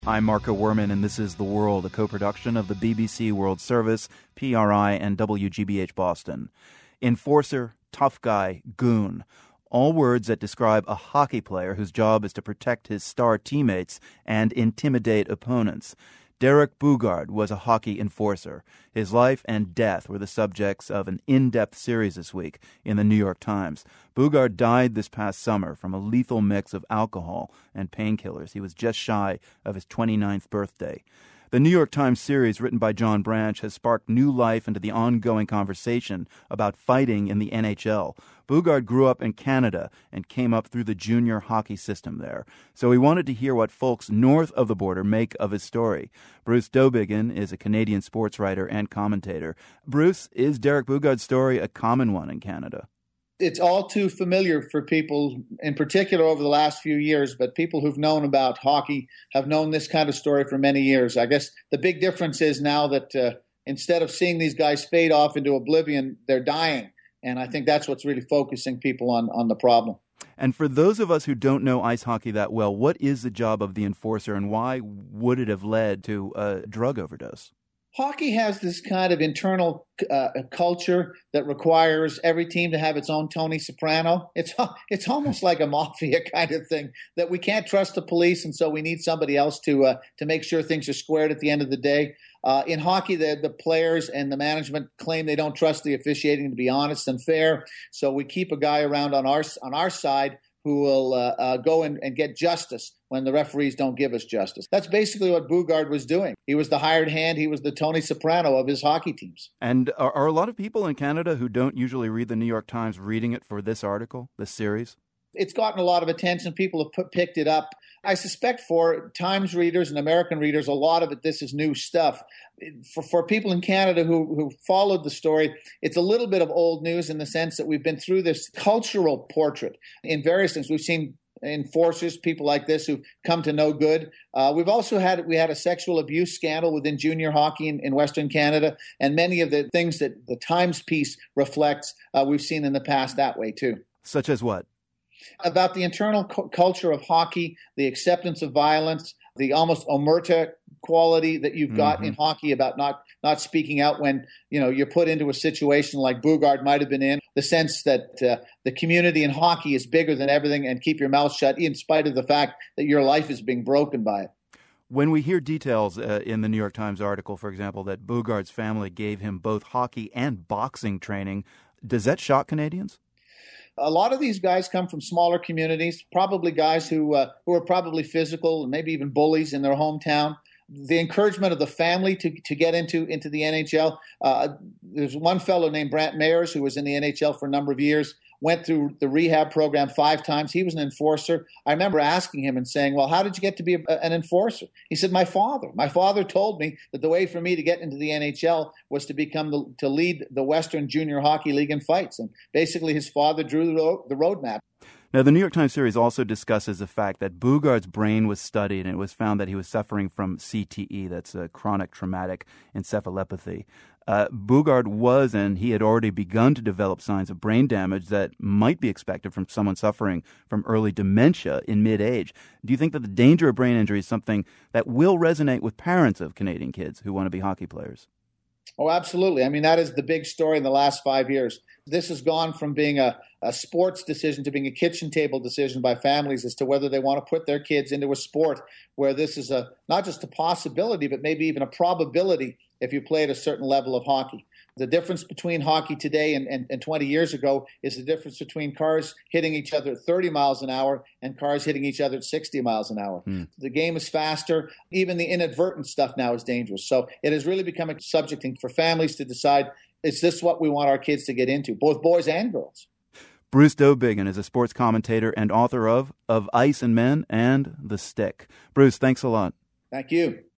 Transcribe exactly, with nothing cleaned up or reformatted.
I'm Marco Werman, and this is The World, a co-production of the B B C World Service, P R I, and W G B H Boston. Enforcer, tough guy, goon. All words that describe a hockey player whose job is to protect his star teammates and intimidate opponents. Derek Boogaard was a hockey enforcer. His life and death were the subjects of an in-depth series this week in the New York Times. Boogaard died this past summer from a lethal mix of alcohol and painkillers. He was just shy of his twenty-ninth birthday. The New York Times series, written by John Branch, has sparked new life into the ongoing conversation about fighting in the N H L. Boogaard grew up in Canada and came up through the junior hockey system there. So we wanted to hear what folks north of the border make of his story. Bruce Dobiggin is a Canadian sports writer and commentator. Bruce, is Derek Boogaard's story a common one in Canada? It's all too familiar for people, in particular over the last few years, but people who've known about hockey have known this kind of story for many years. I guess the big difference is now that uh, instead of seeing these guys fade off into oblivion, they're dying. And I think that's what's really focusing people on, on the problem. And for those of us who don't know ice hockey that well, what is the job of the enforcer, and why would it have led to a drug overdose? Hockey has this kind of internal uh, culture that requires every team to have its own Tony Soprano. It's it's almost like a mafia kind of thing, that we can't trust the police, and so we need somebody else to uh, to make sure things are squared at the end of the day. Uh, in hockey, the, the players and the management claim they don't trust the officiating to be honest and fair, so we keep a guy around on our on our side who will uh, uh, go and, and get justice when the referees don't give us justice. That's basically what Boogaard was doing. He was the hired hand. He was the Tony Soprano of his hockey teams. And are, are a lot of people in Canada who don't usually read the New York Times reading it for this article, this series? It's gotten a lot of attention. People have put, picked it up. I suspect for Times readers and American readers, a lot of it, this is new stuff. For, for people in Canada who, who followed the story, it's a little bit of old news in the sense that we've been through this cultural portrait in various things. We've seen enforcers, people like this who've come to no good. Uh, we've also had we had a sexual abuse scandal within junior hockey in, in Western Canada, and many of the things that the Times piece reflects, uh, we've seen in the past that way too. Such as what? About the internal cu- culture of hockey, the acceptance of violence, the almost omerta quality that you've got mm-hmm. in hockey about not not speaking out when you know you're put into a situation like Boogaard might have been in. The sense that uh, the community in hockey is bigger than everything, and keep your mouth shut in spite of the fact that your life is being broken by it. When we hear details uh, in the New York Times article, for example, that Boogaard's family gave him both hockey and boxing training, does that shock Canadians? A lot of these guys come from smaller communities, probably guys who uh, who are probably physical and maybe even bullies in their hometown. The encouragement of the family to to get into into the N H L. Uh, there's one fellow named Brant Mayers who was in the N H L for a number of years, went through the rehab program five times. He was an enforcer. I remember asking him and saying, well, how did you get to be a, an enforcer? He said, my father. My father told me that the way for me to get into the N H L was to become the, to lead the Western Junior Hockey League in fights. And basically his father drew the, ro- the roadmap. Now, the New York Times series also discusses the fact that Boogaard's brain was studied, and it was found that he was suffering from C T E, that's a chronic traumatic encephalopathy. Uh, Boogaard was, and he had already begun to develop signs of brain damage that might be expected from someone suffering from early dementia in mid-age. Do you think that the danger of brain injury is something that will resonate with parents of Canadian kids who want to be hockey players? Oh, absolutely. I mean, that is the big story in the last five years. This has gone from being a, a sports decision to being a kitchen table decision by families as to whether they want to put their kids into a sport where this is a not just a possibility, but maybe even a probability if you play at a certain level of hockey. The difference between hockey today and, and, and twenty years ago is the difference between cars hitting each other at thirty miles an hour and cars hitting each other at sixty miles an hour. Mm. The game is faster. Even the inadvertent stuff now is dangerous. So it has really become a subject for families to decide, is this what we want our kids to get into, both boys and girls? Bruce Dobiggin is a sports commentator and author of Of Ice and Men and The Stick. Bruce, thanks a lot. Thank you.